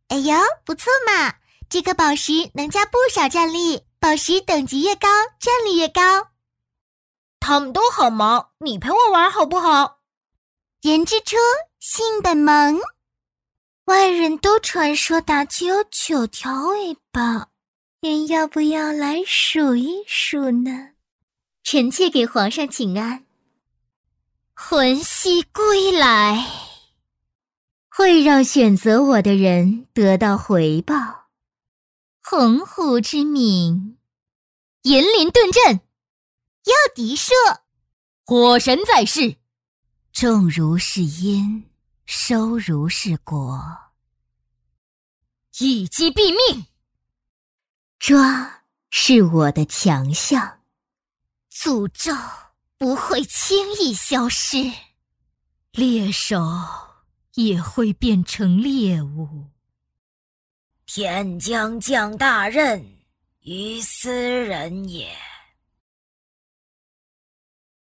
哎呦，不错嘛！这个宝石能加不少战力，宝石等级越高，战力越高。 他们都好忙，你陪我玩好不好？ 人之初，性本萌。外人都传说妲己有9条尾巴，您要不要来数一数呢？臣妾给皇上请安。 魂兮归来， 会让选择我的人得到回报。鸿鹄之鸣， 银鳞遁阵， 诱敌射， 火神在世， 种如是因，收如是果。 一击毙命， 抓是我的强项， 诅咒不会轻易消失，猎手也会变成猎物。 天将降大任于斯人也。